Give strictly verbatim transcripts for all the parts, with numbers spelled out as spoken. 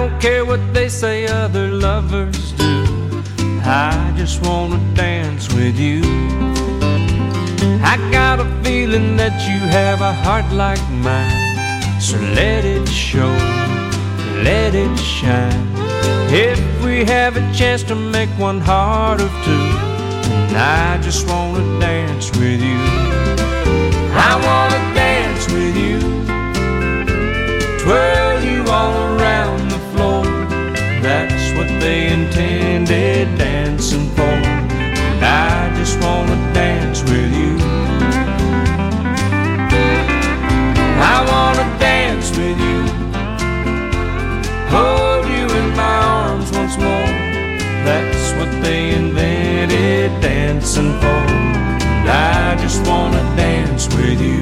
don't care what they say other lovers do. I just wanna dance with you. I got a feeling that you have a heart like mine, so let it show, let it shine. If we have a chance to make one heart of two, and I just wanna dance with you. I wanna dance with you, twirl you all around the floor. That's what they intended dancing for, and I just wanna dance with you. I wanna dance with you, hold you in my arms once more. That's what they invented dancing for, and I just wanna dance with you.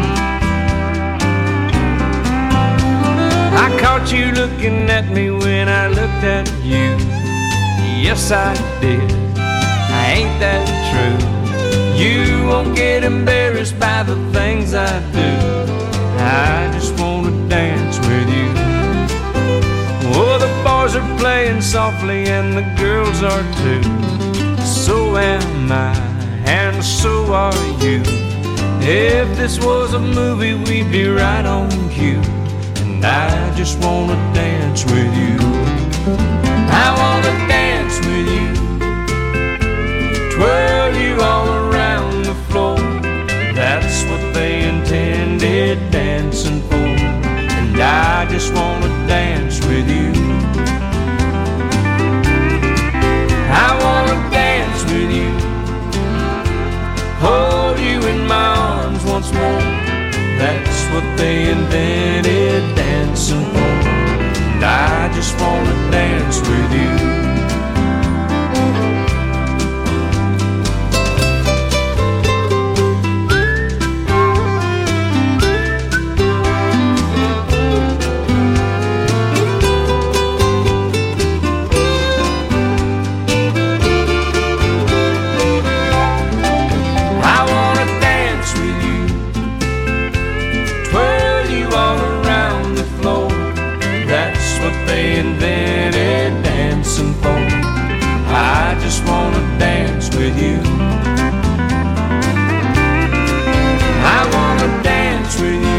I caught you looking at me when I looked at you. Yes, I did. Ain't that true? You won't get embarrassed by the things I do. I just wanna dance with you. Oh, the boys are playing softly and the girls are too. So am I, and so are you. If this was a movie, we'd be right on cue. And I just wanna dance with you. I wanna dance with you, twirl you all around the floor. That's what they intended dancing for, and I just wanna dance with you. I wanna dance with you, hold you in my arms once more. That's what they invented dancing for, and I just wanna dance with you. Invented dancing for, I just wanna dance with you. I wanna dance with you,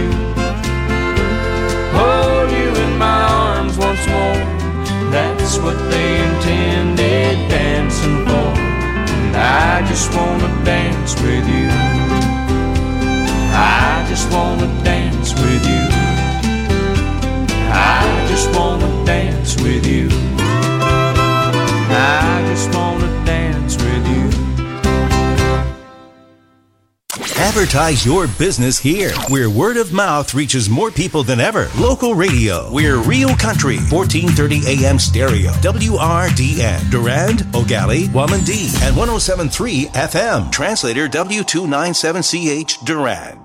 hold you in my arms once more. That's what they intended dancing for, and I just wanna dance with you. I just wanna dance with you. I just wanna dance with you. I just wanna dance with you. Advertise your business here, where word of mouth reaches more people than ever. Local radio. We're Real Country, fourteen thirty A M stereo. W R D N. Durand, Ogali, Wamandee, and one oh seven point three F M. Translator W two ninety-seven C H, Durand.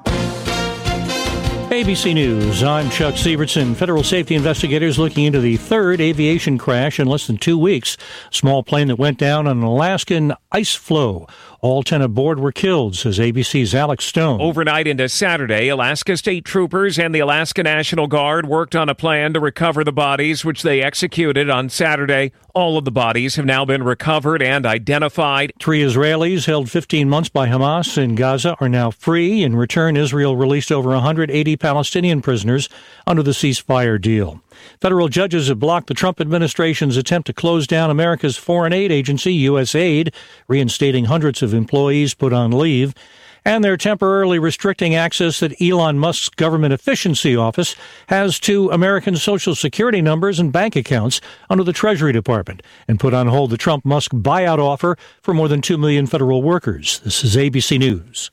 A B C News, I'm Chuck Sievertson. Federal safety investigators looking into the third aviation crash in less than two weeks. Small plane that went down on an Alaskan ice floe. All ten aboard were killed, says A B C's Alex Stone. Overnight into Saturday, Alaska State Troopers and the Alaska National Guard worked on a plan to recover the bodies, which they executed on Saturday. All of the bodies have now been recovered and identified. Three Israelis held fifteen months by Hamas in Gaza are now free. In return, Israel released over one hundred eighty Palestinian prisoners under the ceasefire deal. Federal judges have blocked the Trump administration's attempt to close down America's foreign aid agency, U S A I D, reinstating hundreds of employees put on leave. And they're temporarily restricting access that Elon Musk's Government Efficiency Office has to American Social Security numbers and bank accounts under the Treasury Department, and put on hold the Trump-Musk buyout offer for more than two million federal workers. This is A B C News.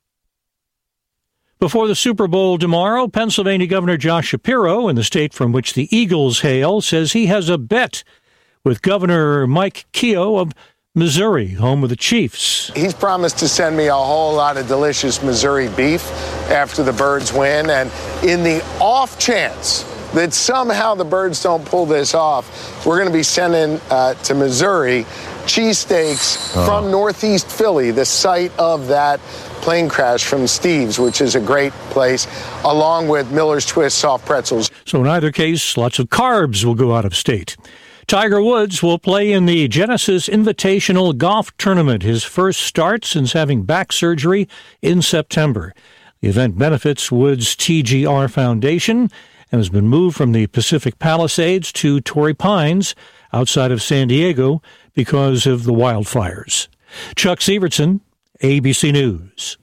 Before the Super Bowl tomorrow, Pennsylvania Governor Josh Shapiro, in the state from which the Eagles hail, says he has a bet with Governor Mike Keogh of Missouri, home of the Chiefs. He's promised to send me a whole lot of delicious Missouri beef after the Birds win, and in the off chance that somehow the birds don't pull this off, we're going to be sending uh, to Missouri cheesesteaks oh. from Northeast Philly, the site of that plane crash from Steve's, which is a great place, along with Miller's Twist soft pretzels. So in either case, lots of carbs will go out of state. Tiger Woods will play in the Genesis Invitational Golf Tournament, his first start since having back surgery in September. The event benefits Woods' T G R Foundation and has been moved from the Pacific Palisades to Torrey Pines outside of San Diego because of the wildfires. Chuck Sievertson, A B C News.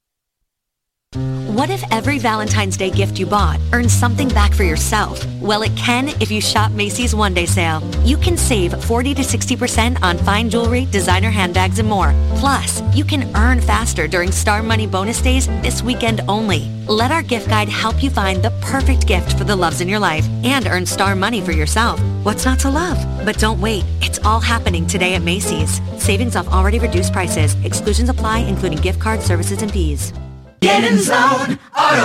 What if every Valentine's Day gift you bought earns something back for yourself? Well, it can if you shop Macy's One Day Sale. You can save forty to sixty percent on fine jewelry, designer handbags, and more. Plus, you can earn faster during Star Money bonus days this weekend only. Let our gift guide help you find the perfect gift for the loves in your life and earn Star Money for yourself. What's not to love? But don't wait. It's all happening today at Macy's. Savings off already reduced prices. Exclusions apply, including gift card services and fees. Get in zone,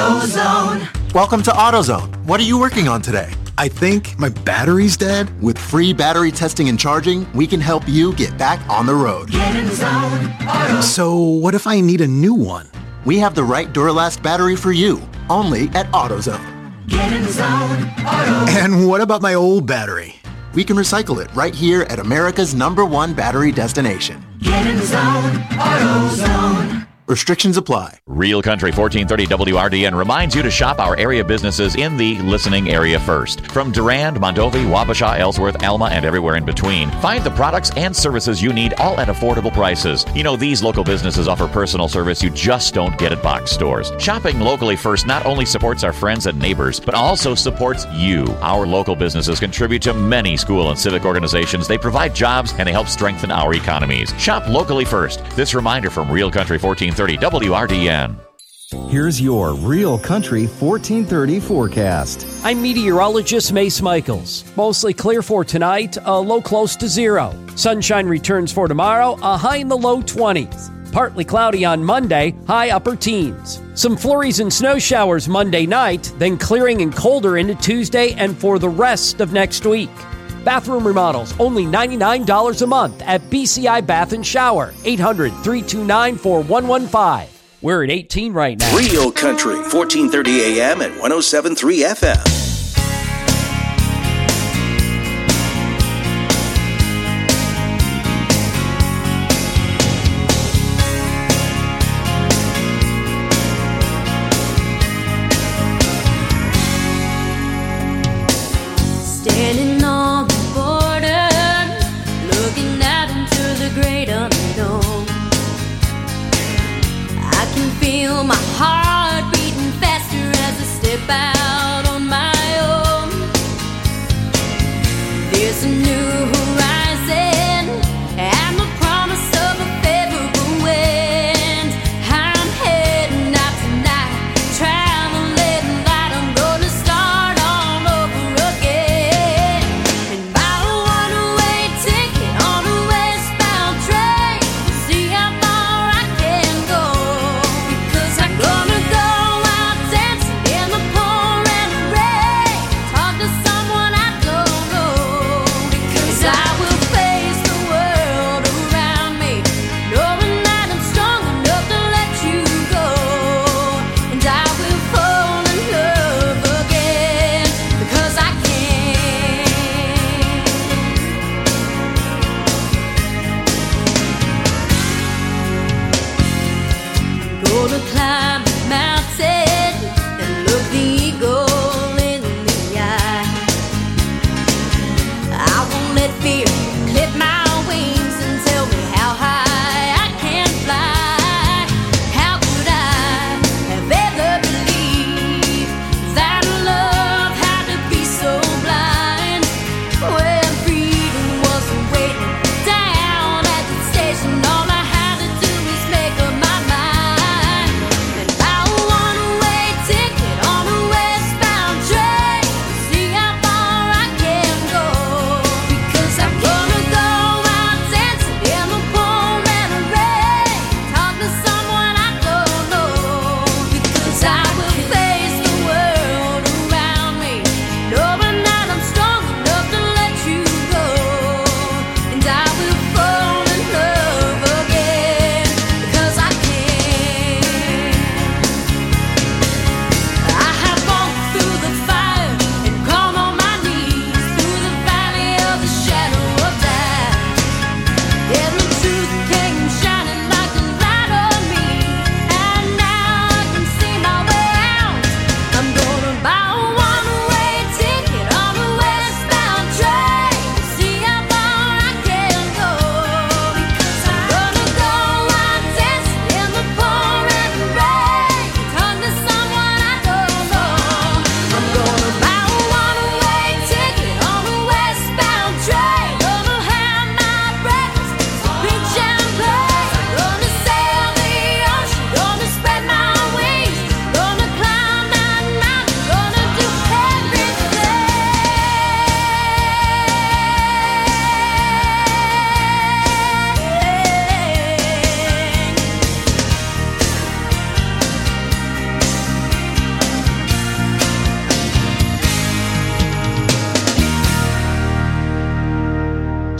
AutoZone. Welcome to AutoZone. What are you working on today? I think my battery's dead. With free battery testing and charging, we can help you get back on the road. Get in zone, AutoZone. So what if I need a new one? We have the right Duralast battery for you, only at AutoZone. Get in zone, AutoZone. And what about my old battery? We can recycle it right here at America's number one battery destination. Get in zone, AutoZone. Restrictions apply. Real Country fourteen thirty W R D N reminds you to shop our area businesses in the listening area first. From Durand, Mondovi, Wabasha, Ellsworth, Alma, and everywhere in between. Find the products and services you need, all at affordable prices. You know, these local businesses offer personal service you just don't get at box stores. Shopping locally first not only supports our friends and neighbors, but also supports you. Our local businesses contribute to many school and civic organizations. They provide jobs and they help strengthen our economies. Shop locally first. This reminder from Real Country fourteen thirty W R D N. Here's your Real Country fourteen thirty forecast. I'm meteorologist Mace Michaels. Mostly clear for tonight, a low close to zero. Sunshine returns for tomorrow, a high in the low twenties. Partly cloudy on Monday, high upper teens. Some flurries and snow showers Monday night, then clearing and colder into Tuesday and for the rest of next week. Bathroom remodels, only ninety-nine dollars a month at B C I Bath and Shower, eight hundred, three two nine, four one one five. We're at eighteen right now. Real Country, fourteen thirty A M and one oh seven point three F M. Standing on the border, looking out into the great unknown. I can feel my heart beating faster as I step out on my own. There's a new horizon and the promise of a favorable wind. I'm heading out tonight, traveling light. I'm gonna start all over again. And buy a one-way ticket on a westbound train to see how far I can go. Because I'm gonna go out dancing in the pouring rain, talk to someone I don't know. Because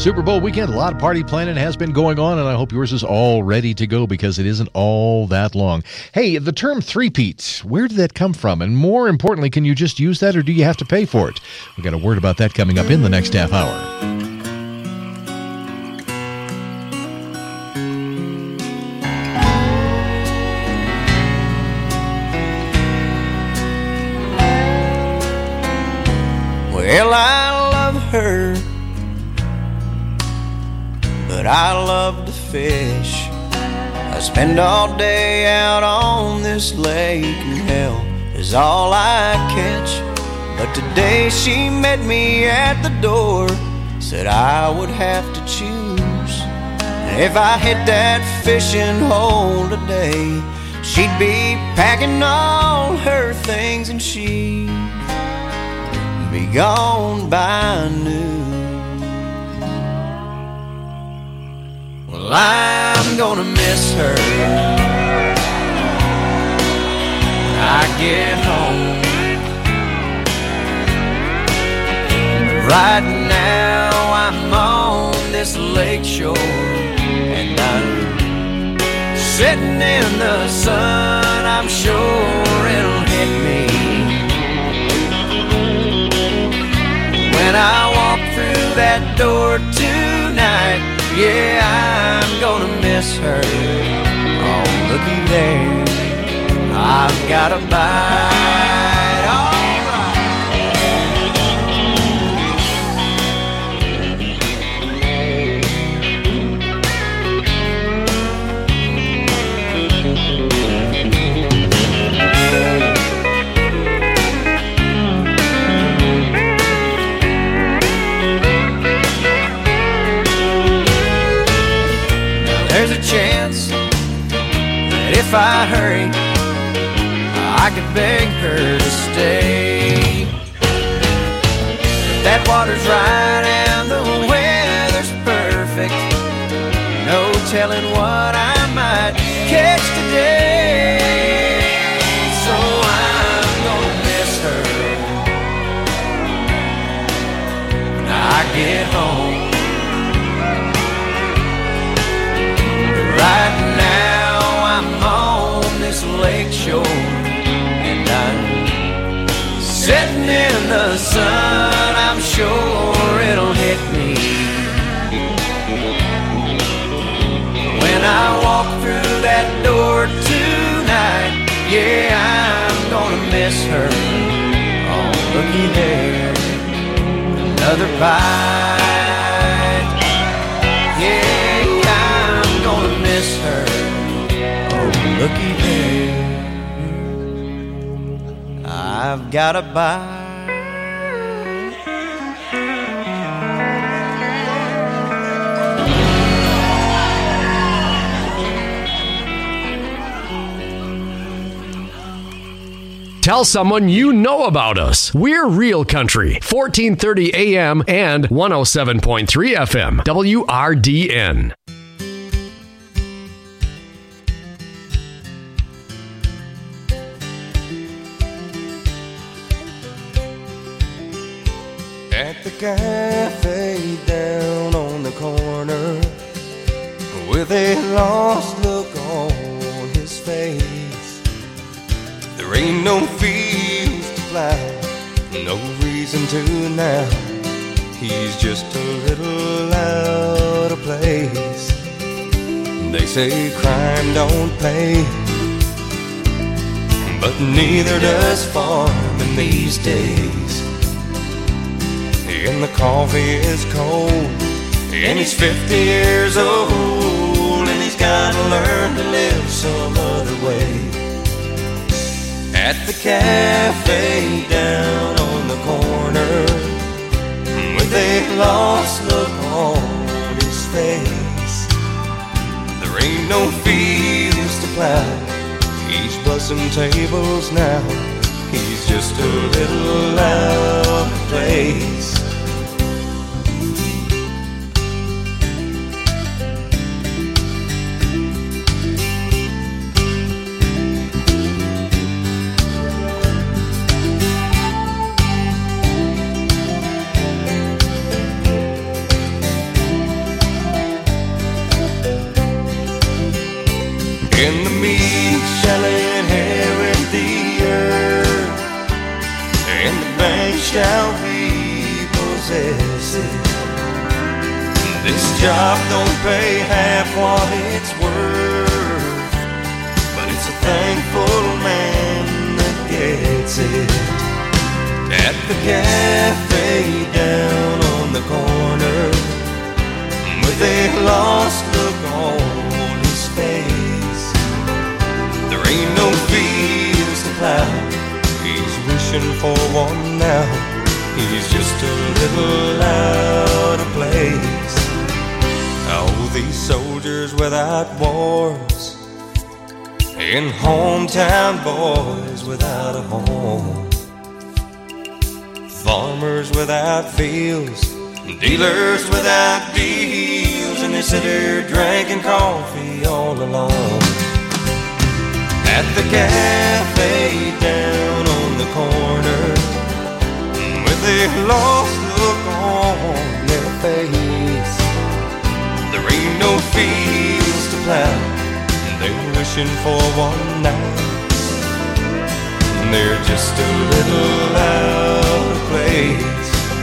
Super Bowl weekend, a lot of party planning has been going on, and I hope yours is all ready to go because it isn't all that long. Hey, the term three-peat, where did that come from? And more importantly, can you just use that or do you have to pay for it? We've got a word about that coming up in the next half hour. Well, I love her, but I love to fish. I spend all day out on this lake, and hell is all I catch. But today she met me at the door, said I would have to choose. And if I hit that fishing hole today, she'd be packing all her things and she'd be gone by noon. Well, I'm gonna miss her when I get home. But right now I'm on this lake shore, and I'm sitting in the sun. I'm sure it'll hit me when I walk through that door tonight. Yeah, I'm gonna miss her. Oh, looky there, I've got a bite. All there's a chance that if I hurry, I could beg her to stay. If that water's right and the weather's perfect, no telling what I might catch today. So I'm gonna miss her when I get home. Right now I'm on this lake shore, and I'm sitting in the sun. I'm sure it'll hit me when I walk through that door tonight. Yeah, I'm gonna miss her. Oh, looky there, another bite. Yeah, I'm gonna miss her. Oh, looky there, I've got a bite. Tell someone you know about us. We're Real Country, fourteen thirty A M and one oh seven point three F M, W R D N. At the cafe down on the corner, with a lost look on his face, there ain't no fields to plow, no reason to now. He's just a little out of place. They say crime don't pay, but neither does farming these days. And the coffee is cold, and he's fifty years old, and he's gotta learn to live some other way. At the cafe down on the corner, with a lost look on his face, there ain't no fields to plow, he's bussing tables now. He's just a little out of place. miss it. This job don't pay half what it's worth, but it's a thankful man that gets it. At the cafe down on the corner, with a lost look on his face, there ain't no fields to plow. He's wishing for one now. He's just a little out of place. Oh, these soldiers without wars and hometown boys without a home, farmers without fields, dealers without deals, and they sit there drinking coffee all alone. At the cafe down on the corner, with a lost look on their face, there ain't no fields to plow. They're wishing for one now. They're just a little out of place.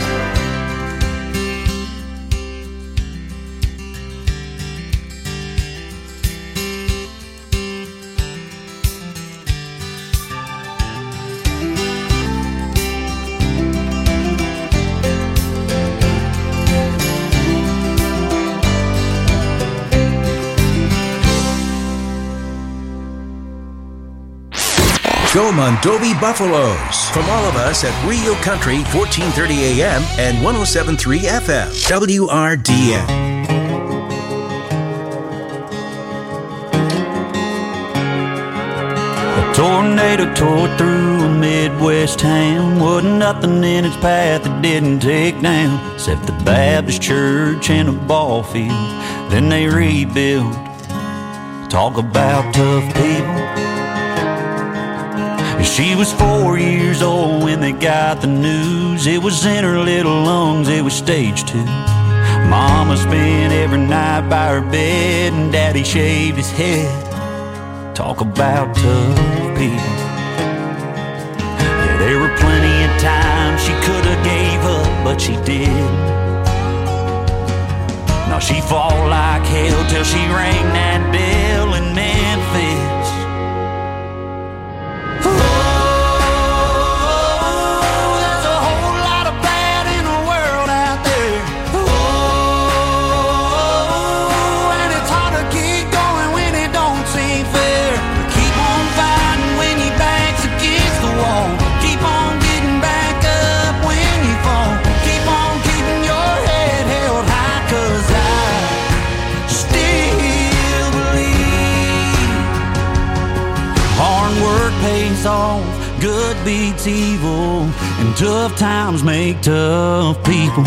Go Mondovi Buffaloes. From all of us at Rio Country, fourteen thirty A M and one oh seven point three F M, W R D N. A tornado tore through a Midwest town. Wasn't nothing in its path it didn't take down, except the Baptist church and a ball field. Then they rebuilt. Talk about tough people. She was four years old when they got the news. It was in her little lungs, it was stage two. Mama spent every night by her bed, and Daddy shaved his head. Talk about tough people. Yeah, there were plenty of times she could have gave up, but she did. Now she fought like hell till she rang that bell in Memphis. Off, good beats evil, and tough times make tough people.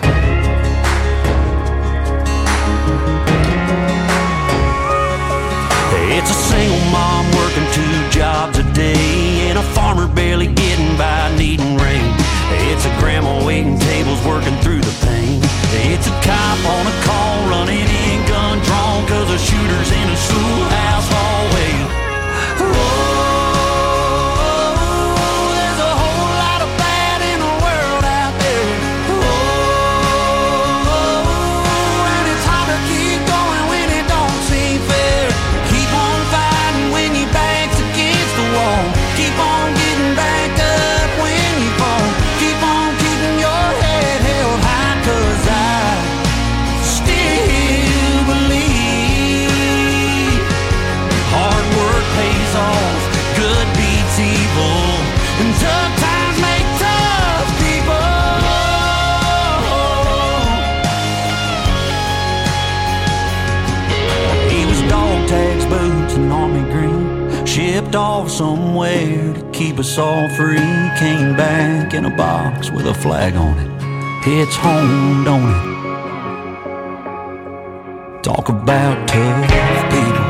It's a single mom working two jobs a day, and a farmer barely getting by needing rain. It's a grandma waiting tables working through the pain. It's a cop on a call running in gun drawn, cause a shooter's in a schoolhouse hallway. Whoa. Shipped off somewhere to keep us all free. Came back in a box with a flag on it. It's home, don't it? Talk about tough people.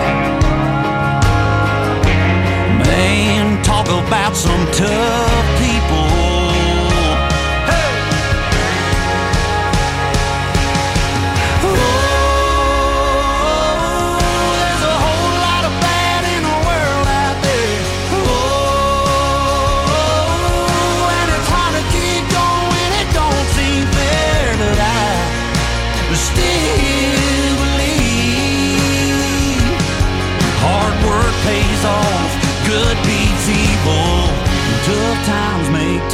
Man, talk about some tough people. Fair.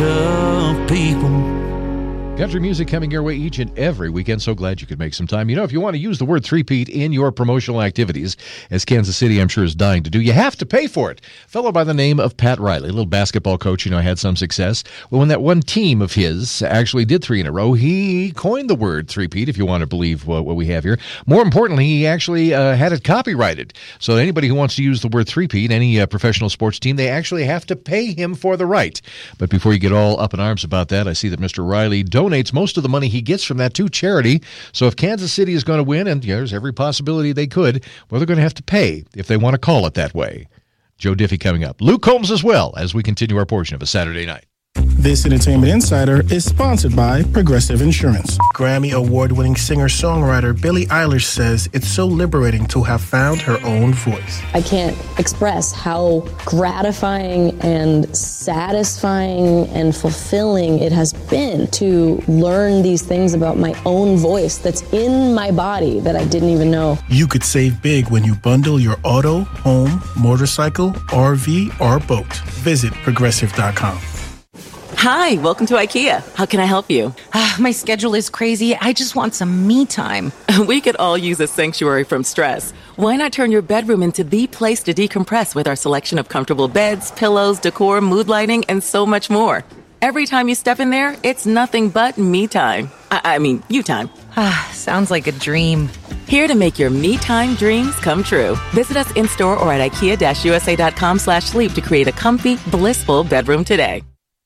tough people. Country music coming your way each and every weekend. So glad you could make some time. You know, if you want to use the word three-peat in your promotional activities, as Kansas City, I'm sure, is dying to do, you have to pay for it. A fellow by the name of Pat Riley, a little basketball coach, you know, had some success. Well, when that one team of his actually did three in a row, he coined the word three-peat, if you want to believe what, what we have here. More importantly, he actually uh, had it copyrighted. So anybody who wants to use the word three-peat, any uh, professional sports team, they actually have to pay him for the right. But before you get all up in arms about that, I see that Mister Riley donates most of the money he gets from that to charity. So if Kansas City is going to win, and yeah, there's every possibility they could, well, they're going to have to pay if they want to call it that way. Joe Diffie coming up. Luke Combs as well as we continue our portion of a Saturday night. This Entertainment Insider is sponsored by Progressive Insurance. Grammy award-winning singer-songwriter Billie Eilish says it's so liberating to have found her own voice. I can't express how gratifying and satisfying and fulfilling it has been to learn these things about my own voice that's in my body that I didn't even know. You could save big when you bundle your auto, home, motorcycle, R V, or boat. Visit Progressive dot com. Hi, welcome to IKEA. How can I help you? Uh, my schedule is crazy. I just want some me time. We could all use a sanctuary from stress. Why not turn your bedroom into the place to decompress with our selection of comfortable beds, pillows, decor, mood lighting, and so much more? Every time you step in there, it's nothing but me time. I, I mean, you time. Ah, sounds like a dream. Here to make your me time dreams come true. Visit us in-store or at ikea-usa.com slash sleep to create a comfy, blissful bedroom today.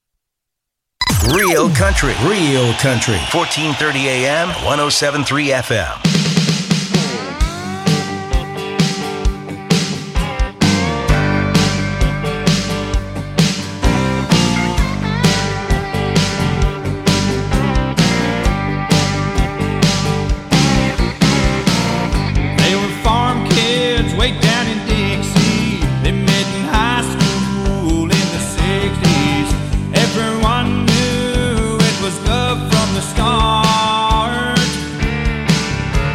Real country, real country. fourteen thirty A M, one oh seven point three F M. They were farm kids way down in Dixie. They met in high school in the sixties. Everyone knew was love from the start.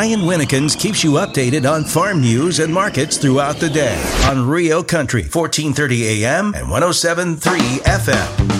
Ryan Winnekins keeps you updated on farm news and markets throughout the day on Rio Country, fourteen thirty A M and one oh seven point three F M.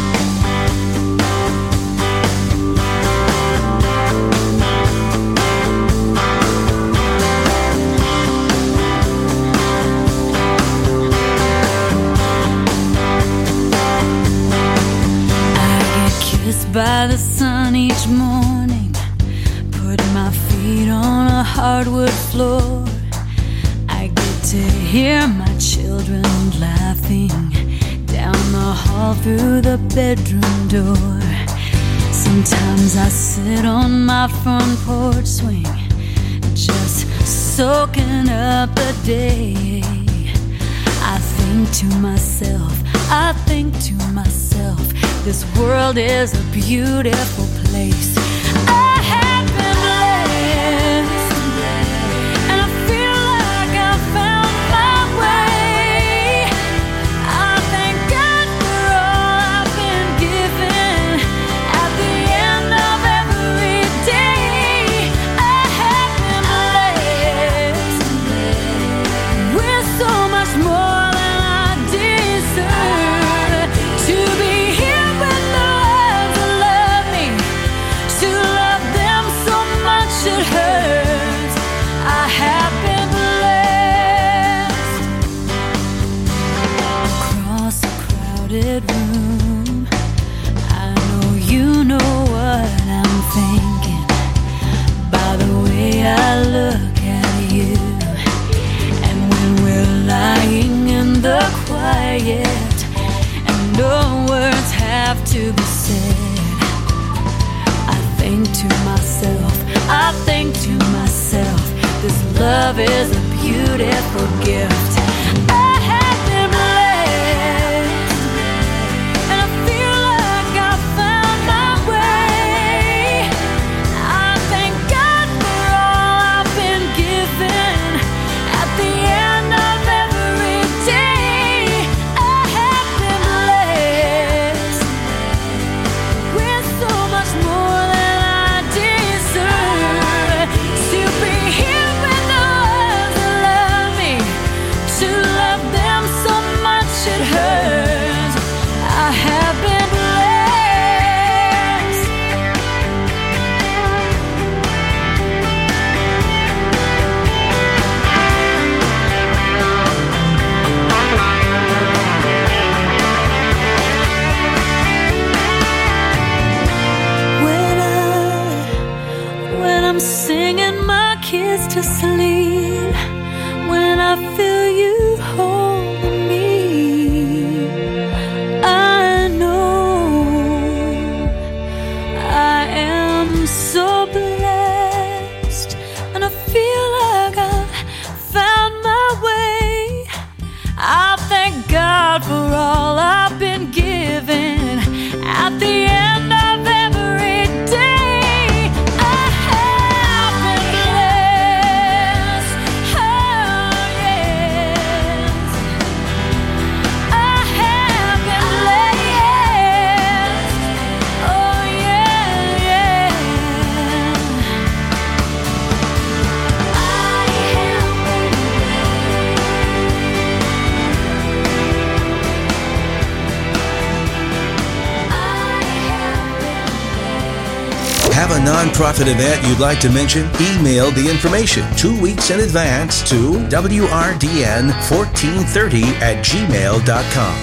By the sun each morning, put my feet on a hardwood floor. I get to hear my children laughing down the hall through the bedroom door. Sometimes I sit on my front porch swing, just soaking up the day. I think to myself, I think to myself, this world is a beautiful place. I have been blessed, and I feel like I found my way. I thank God for all I've been given. At the end of every day, I have been blessed with so much more than I deserve. To be here it hurts. I have been blessed. Across a crowded room, I know you know what I'm thinking by the way I look at you. And when we're lying in the quiet and no words have to be said, I think to myself, I think to myself, this love is a beautiful gift. I have been blessed, and I feel like I found my way. I thank God for all I've been given. At the end of every day, I have been blessed with so much more than I deserve. To be here with the ones that love me, to love them so much it hurts. I have been blessed. When I, when I'm singing my kids to sleep, when I feel you holding me, I know I am so blessed, and I feel like I found my way. I thank God for all I've been given. At the end of every day, I have been blessed. Oh yes, I have been blessed. Oh yeah, yeah. I have Have a nonprofit event you'd like to mention? Email the information two weeks in advance to W R D N fourteen thirty at gmail dot com.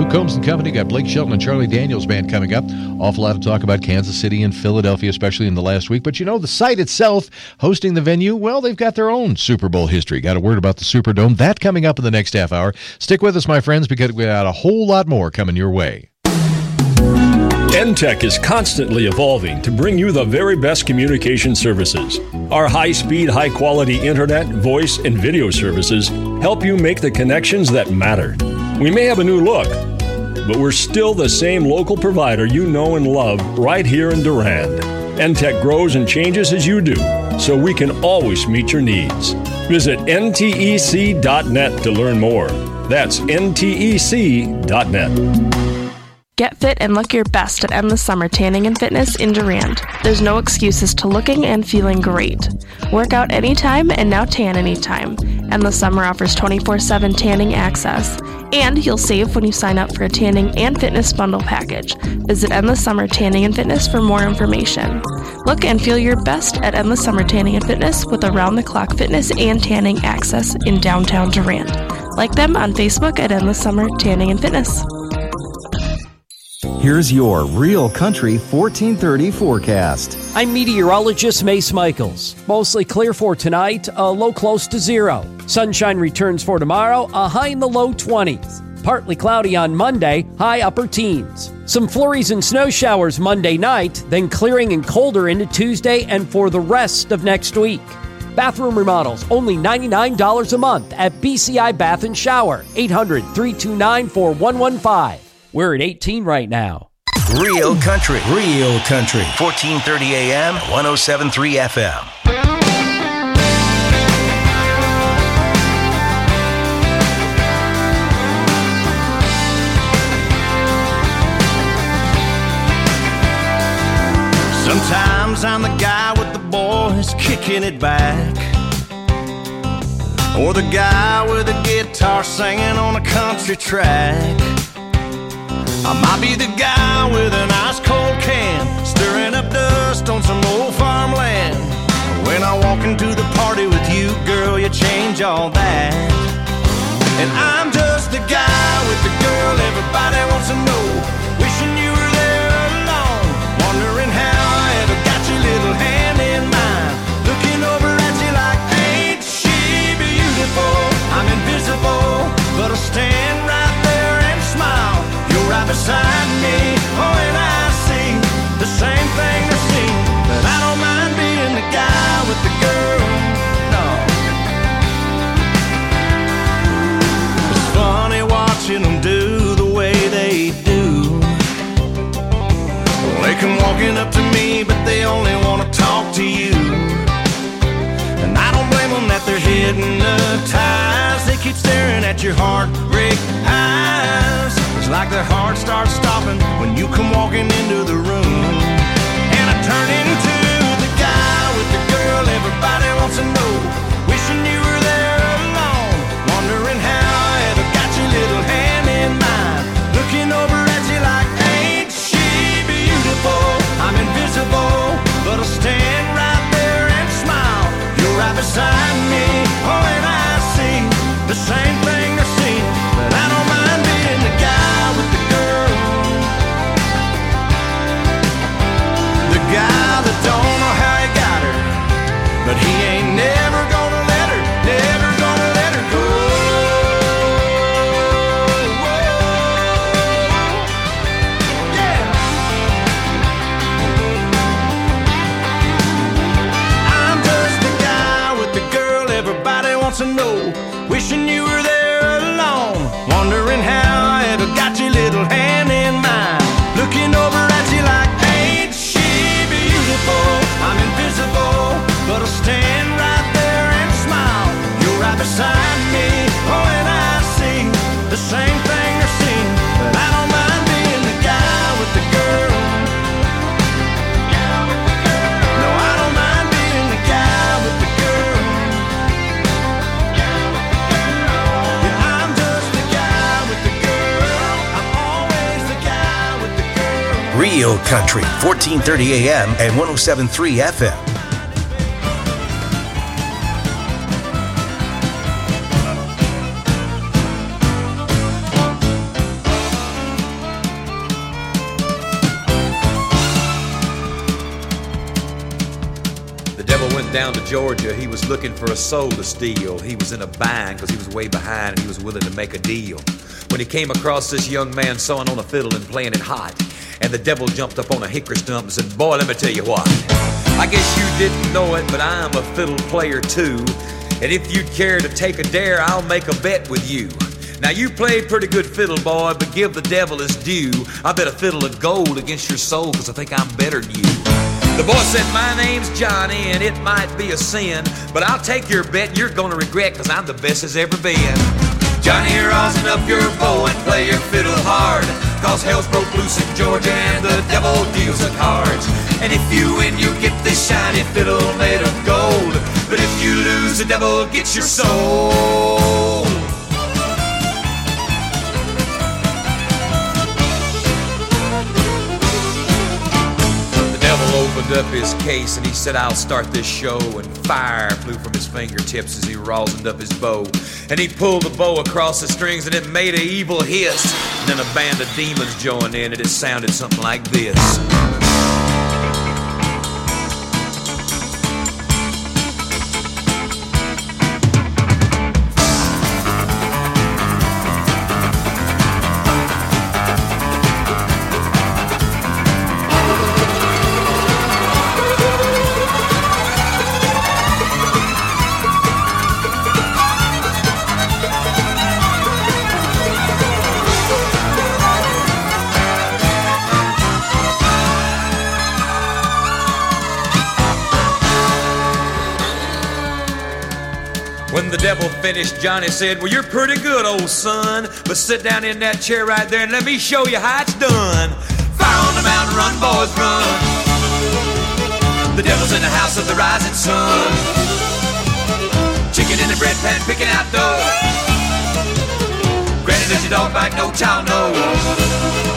Luke Combs and Company. Got Blake Shelton and Charlie Daniels Band coming up. Awful lot to talk about Kansas City and Philadelphia, especially in the last week. But you know, the site itself, hosting the venue, well, they've got their own Super Bowl history. Got a word about the Superdome. That coming up in the next half hour. Stick with us, my friends, because we got a whole lot more coming your way. N Tech is constantly evolving to bring you the very best communication services. Our high-speed, high-quality internet, voice, and video services help you make the connections that matter. We may have a new look, but we're still the same local provider you know and love right here in Durand. N Tech grows and changes as you do, so we can always meet your needs. Visit N T E C dot net to learn more. That's N T E C dot net. Get fit and look your best at Endless Summer Tanning and Fitness in Durand. There's no excuses to looking and feeling great. Work out anytime and now tan anytime. Endless Summer offers twenty-four seven tanning access. And you'll save when you sign up for a tanning and fitness bundle package. Visit Endless Summer Tanning and Fitness for more information. Look and feel your best at Endless Summer Tanning and Fitness with around-the-clock fitness and tanning access in downtown Durand. Like them on Facebook at Endless Summer Tanning and Fitness. Here's your Real Country fourteen thirty forecast. I'm meteorologist Mace Michaels. Mostly clear for tonight, a low close to zero. Sunshine returns for tomorrow, a high in the low twenties. Partly cloudy on Monday, high upper teens. Some flurries and snow showers Monday night, then clearing and colder into Tuesday and for the rest of next week. Bathroom remodels, only ninety-nine dollars a month at B C I Bath and Shower, eight hundred, three two nine, four one one five. We're at eighteen right now. Real Country, Real Country, fourteen thirty A M, one oh seven point three F M. Sometimes I'm the guy with the boys kicking it back, or the guy with a guitar singing on a country track. I might be the guy with an ice cold can, stirring up dust on some old farmland. When I walk into the party with you, girl, you change all that. And I'm just the guy with the girl everybody wants to know, wishing you were there alone, wondering how I ever got your little hand in mine, looking over at you like, ain't she beautiful? I'm invisible, but I'll stand right there and smile. You're right beside me, oh, and I see the same thing they're seeing, but I don't mind being the guy with the girl, no. It's funny watching them do the way they do. They come walking up to me, but they only want to talk to you. And I don't blame them that they're hypnotized. They keep staring at your heartbreak eyes. It's like their heart starts stopping when you come walking into the room. And I turn into the guy with the girl everybody wants to know, wishing you were there alone, wondering how I ever got your little hand in mine, looking over at you like, ain't she beautiful? I'm invisible, but I'll stand right there and smile. You're right beside me, oh, and I see the same thing they're seeing, but I don't mind being the guy with the girl, the guy that don't know how he got her, but he ain't never gonna let her, never gonna let her go. Yeah. I'm just the guy with the girl everybody wants to know, wishing you were there alone, wondering how I ever got your little hand in mine, looking over at you like, ain't she beautiful? I'm invisible, but I'll stand right there and smile. You're right beside me, oh, and I see the same thing they're seeing, but I don't mind being the guy with the girl. No, I don't mind being the guy with the girl. Yeah, I'm just the guy with the girl. I'm always the guy with the girl. Real Country, fourteen thirty A M and one oh seven point three F M. down to Georgia. He was looking for a soul to steal. He was in a bind because he was way behind and he was willing to make a deal. When he came across this young man sawing on a fiddle and playing it hot, and the devil jumped up on a hickory stump and said, boy, let me tell you what. I guess you didn't know it, but I'm a fiddle player too. And if you'd care to take a dare, I'll make a bet with you. Now you played pretty good fiddle, boy, but give the devil his due. I bet a fiddle of gold against your soul, cause I think I'm better than you. The boy said, my name's Johnny, and it might be a sin, but I'll take your bet and you're gonna regret, cause I'm the best as ever been. Johnny, rosin up your bow and play your fiddle hard, cause hell's broke loose in Georgia and the devil deals the cards. And if you win, you get this shiny fiddle made of gold, but if you lose, the devil gets your soul. Opened up his case and he said, I'll start this show, and fire flew from his fingertips as he rosined up his bow, and he pulled the bow across the strings and it made an evil hiss, and then a band of demons joined in and it sounded something like this. When the devil finished, Johnny said, well, you're pretty good, old son, but sit down in that chair right there and let me show you how it's done. Fire on the mountain, run, boys, run. The devil's in the house of the rising sun. Chicken in the bread pan, picking out dough. Granny, does your dog bite? No child knows.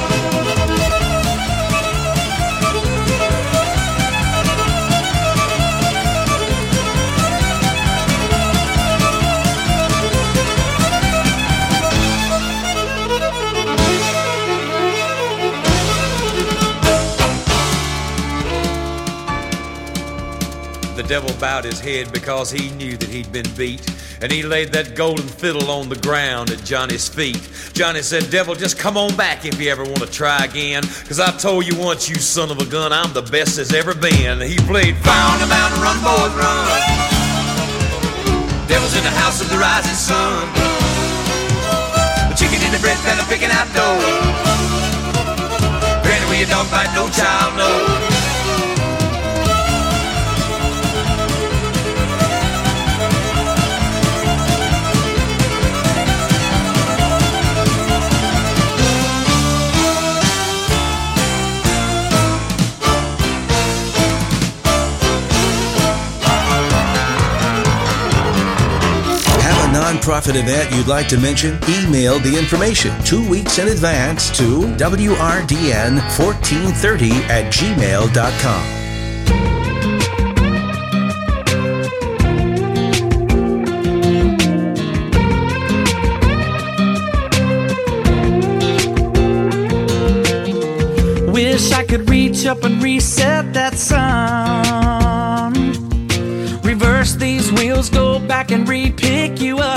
The devil bowed his head because he knew that he'd been beat, and he laid that golden fiddle on the ground at Johnny's feet. Johnny said, devil, just come on back if you ever want to try again, cause I told you once, you son of a gun, I'm the best as ever been. He played fire on the mountain, run, boys, run. Devil's in the house of the rising sun. The chicken in the bread pan, picking out dough. Granny, where your dog bite, no child knows. Nonprofit event you'd like to mention? Email the information two weeks in advance to W R D N fourteen thirty at gmail dot com. Wish I could reach up and reset that sun. Reverse these wheels, go back and re-pick you up.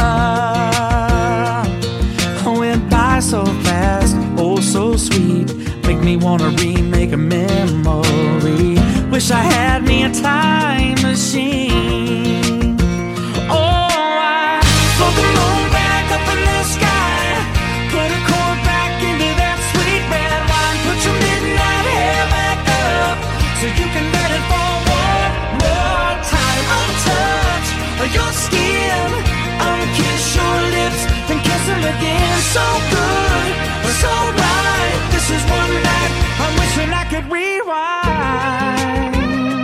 I went by so fast, oh so sweet. Make me wanna remake a memory. Wish I had me a time machine. Oh, I float the moon back up in the sky. Put a cord back into that sweet red wine. Put your midnight hair back up so you can let it fall one more time. Untouch your skin, unkiss your lips, then kiss them again. So good, so right. This is one night I'm wishing I could rewind.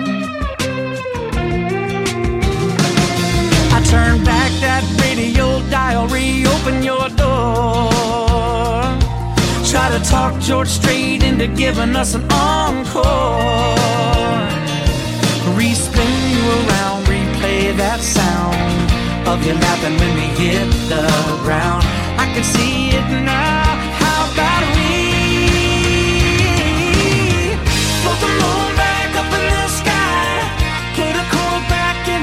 I turn back that radio dial, reopen your door. Try to talk George Strait into giving us an encore. Respin you around, replay that sound of you laughing when we hit the ground. I can see it now. How about we float the moon back up in the sky? Put a cord back in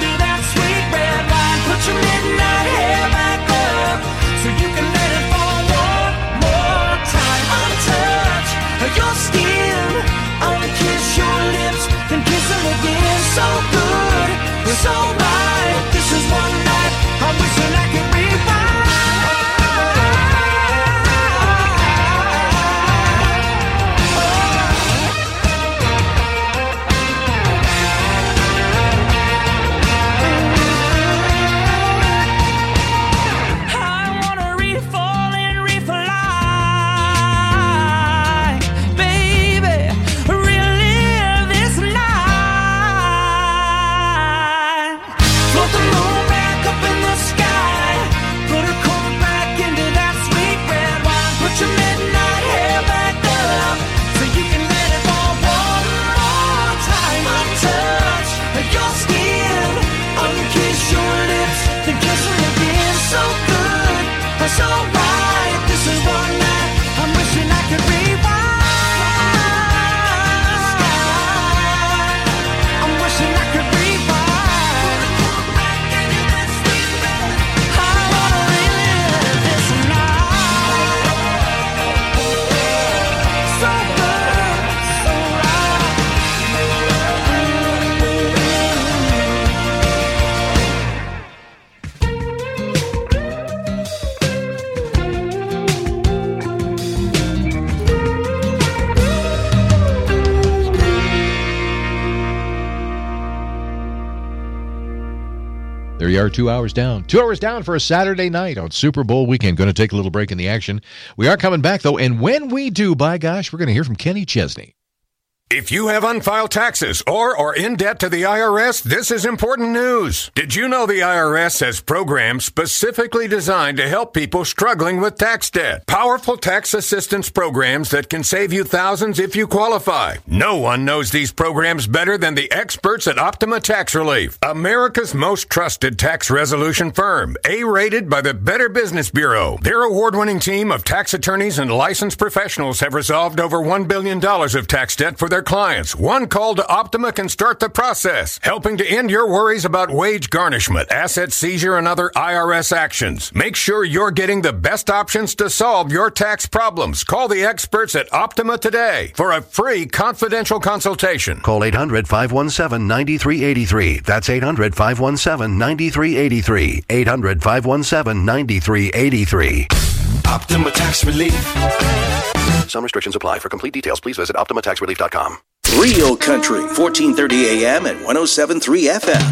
we are two hours down. Two hours down for a Saturday night on Super Bowl weekend. Going to take a little break in the action. We are coming back, though, and when we do, by gosh, we're going to hear from Kenny Chesney. If you have unfiled taxes or are in debt to the I R S, this is important news. Did you know the I R S has programs specifically designed to help people struggling with tax debt? Powerful tax assistance programs that can save you thousands if you qualify. No one knows these programs better than the experts at Optima Tax Relief, America's most trusted tax resolution firm, A-rated by the Better Business Bureau. Their award-winning team of tax attorneys and licensed professionals have resolved over one billion dollars of tax debt for their clients. One call to Optima can start the process, helping to end your worries about wage garnishment, asset seizure, and other I R S actions. Make sure you're getting the best options to solve your tax problems. Call the experts at Optima today for a free confidential consultation. Call eight hundred, five one seven, nine three eight three. That's eight hundred, five one seven, nine three eight three. eight hundred, five one seven, nine three eight three. Optima Tax Relief. Some restrictions apply. For complete details, please visit optima tax relief dot com. Real Country, fourteen thirty A M and one oh seven point three F M.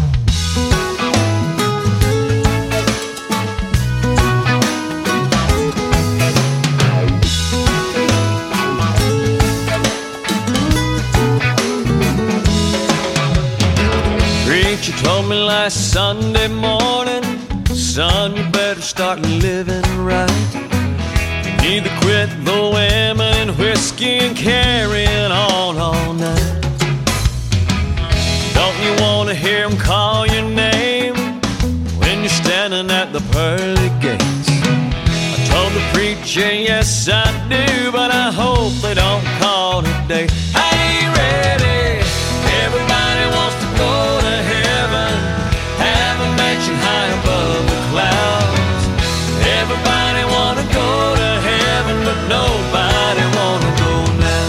Preacher told me last Sunday morning, son, you better start living right. You need to quit the women and whiskey and carrying on all night. Don't you want to hear them call your name when you're standing at the pearly gates? I told the preacher, yes I do, but I hope they don't call today. I ain't ready. Everybody wants to go to heaven, have a mansion high above the clouds. Everybody want to go to heaven, but nobody want to go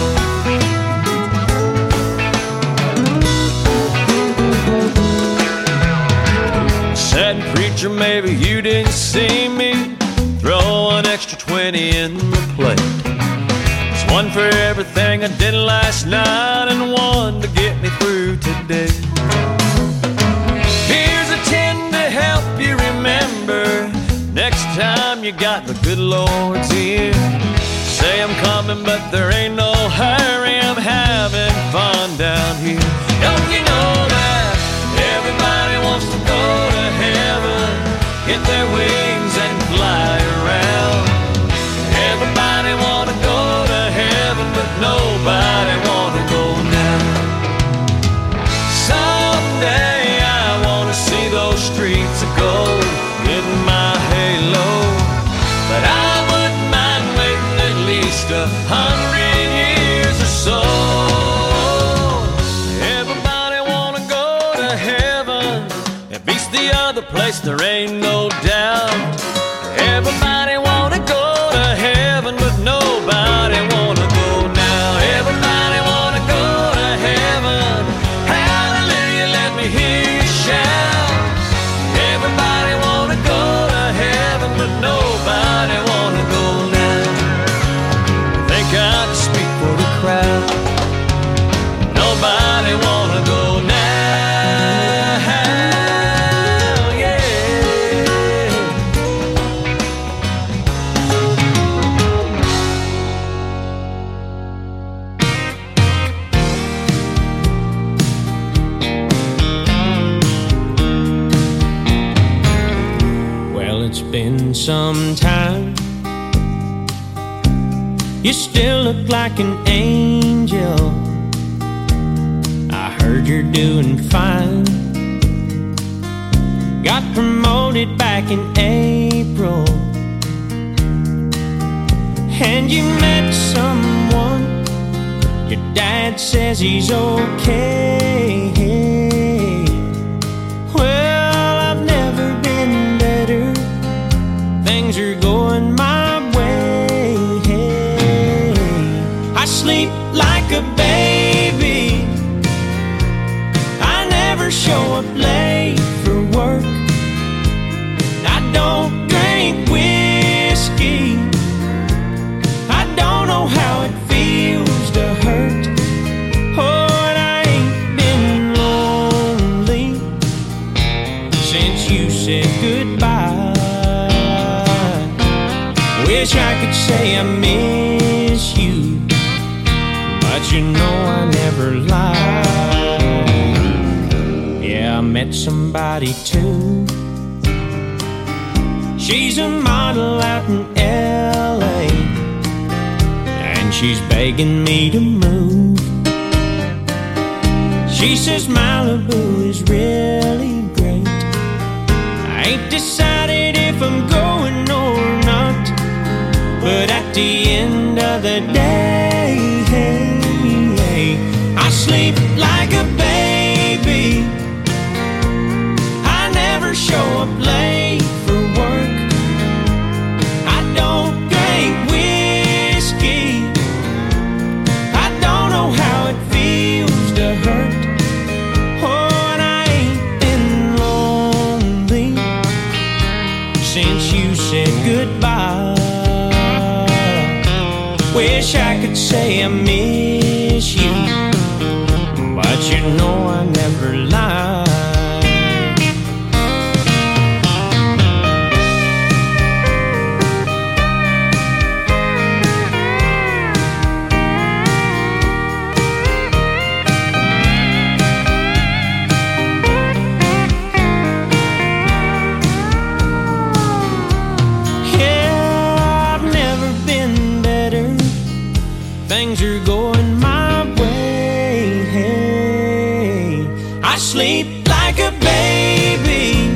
now. Said, preacher, maybe you didn't see me throw an extra twenty in the plate. It's one for everything I did last night and one to get me through today. Here's a ten to help you remember next time you got the good Lord's ear. Say I'm coming, but there ain't no hurry. I'm having fun down here. Don't you know that everybody wants to go to heaven, get their wings and fly around? Everybody want to go to heaven, but nobody want to go now. Someday I want to see those streets of gold in my halo, but I wouldn't mind waiting at least a hundred years or so. Everybody wanna go to heaven, it beats the other place, there ain't no doubt. Everybody wanna go to heaven, but nobody wanna go now. Everybody wanna go to heaven, hallelujah, let me hear you shout. Everybody wanna go to heaven, but nobody wanna go now. Think I can speak for the crowd. Nobody wanna go now. Yeah. Well, it's been some time. You still look like an angel. I heard you're doing fine. Got promoted back in April, and you met someone. Your dad says he's okay. Well, I've never been better. Things are going my way. I sleep like a baby. I never show up late for work. I don't drink whiskey. I don't know how it feels to hurt. Oh, and I ain't been lonely since goodbye. Wish I could say I miss you, but you know I never lied. Yeah, I met somebody too. She's a model out in L A, and she's begging me to move. She says Malibu is really great. I ain't decided if I'm going or not, but at the end of the day, hey, hey, I sleep like a baby. I never show up late for work. I don't drink whiskey. I don't know how it feels to hurt. Oh, and I ain't been lonely since you said goodbye. Wish I could say I miss you, but you know I never lied. Things are going my way. Hey, I sleep like a baby.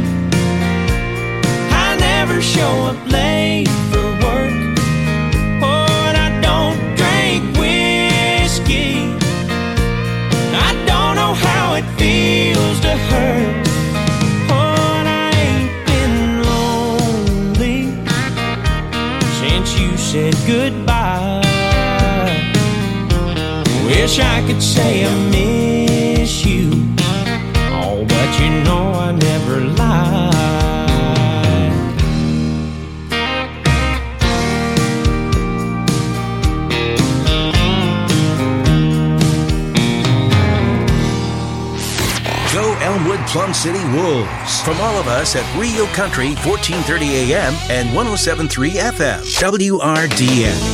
I never show up late for work. Oh, and I don't drink whiskey. I don't know how it feels to hurt. Oh, and I ain't been lonely since you said goodbye. Wish I could say I miss you, oh, but you know I never lied. Go Elmwood Plum City Wolves. From all of us at Rio Country, fourteen thirty A M and one oh seven point three F M, W R D N.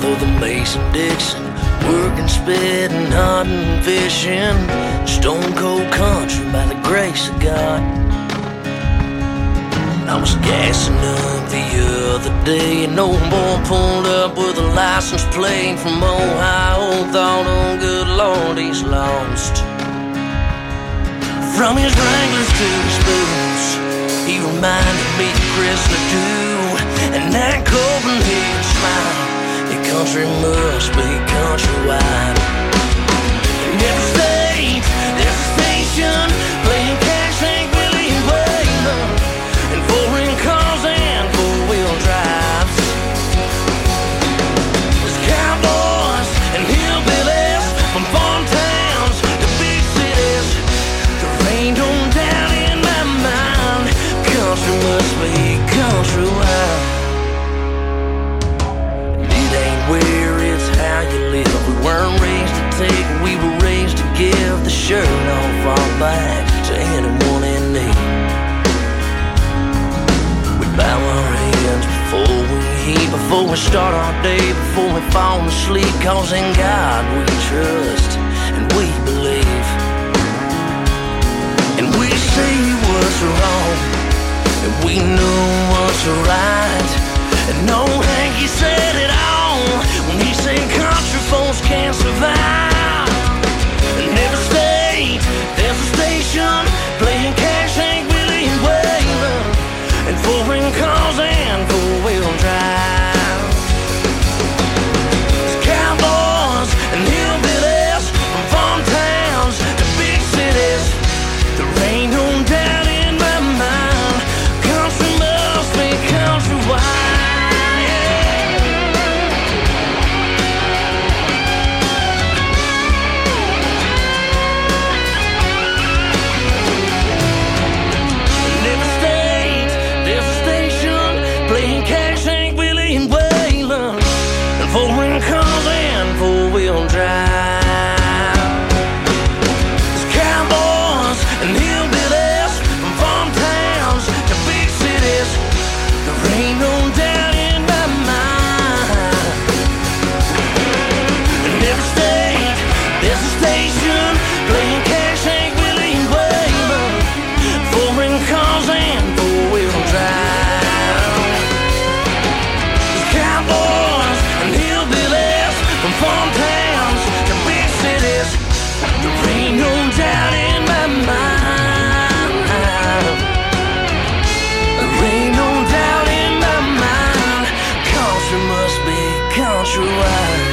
of the Mason-Dixon, working, spitting, hunting, fishing, stone cold country by the grace of God. I was gassing up the other day, and old boy pulled up with a license plate from Ohio. Thought, oh good Lord, he's lost. From his Wranglers to his boots, he reminded me of Chrysler too, and that Copenhagen smile. Your country must be countrywide. In every state, there's a station playing Cash, Hank Willie, and Waylon, and foreign cars and four-wheel drives. There's cowboys and hillbillies from farm towns to big cities. The rain don't down in my mind. Country must be countrywide. It ain't where, it's how you live. We weren't raised to take, we were raised to give. The shirt off our back to anyone in need. We bow our heads before we eat, before we start our day, before we fall asleep. Cause in God we trust and we believe. And we say what's wrong, and we know what's right. And no Hanky said it all when he said country folks can't survive. In every state, there's a station playing Cash, Hank Willie, and Waylon, and foreign cars and four-wheel drive. There's cowboys and hillbillies from farm towns to big cities. There ain't no doubt in my mind. Country must be countrywide. Foreign cars and four-wheel drive. There's cowboys and hillbillies from farm towns to big cities. There ain't no doubt in my mind. In every state, there's a station playing Cash, Hank Willie, and Waylon. Foreign cars and four-wheel drive. From farm towns to big cities, there ain't no doubt in my mind. There ain't no doubt in my mind. Country must be countrywide.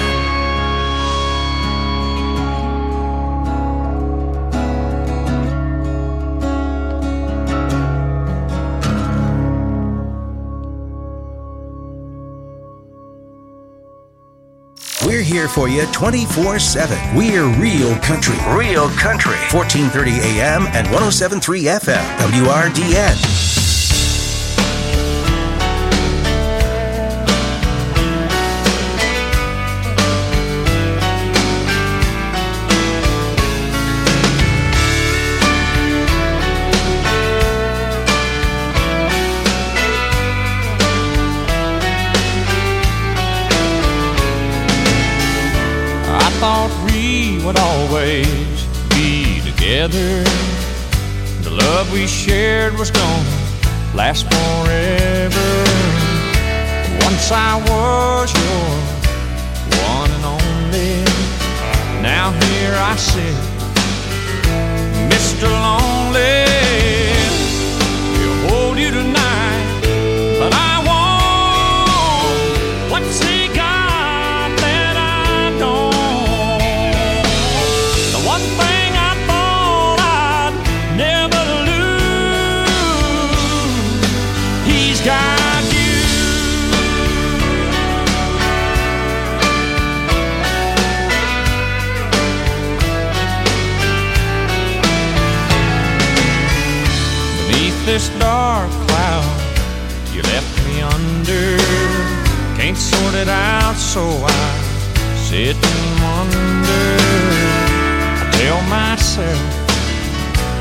We're here for you twenty-four seven. We're Real Country. Real Country. fourteen thirty A M and one oh seven point three F M. W R D N. Would always be together. The love we shared was gonna last forever. Once I was your one and only. Now here I sit, Mister Lonely. We'll hold you tonight, but I won't. What's he got that I don't? One thing I thought I'd never lose, he's got you. Beneath this dark cloud you left me under, can't sort it out, so I sit and wonder. Tell myself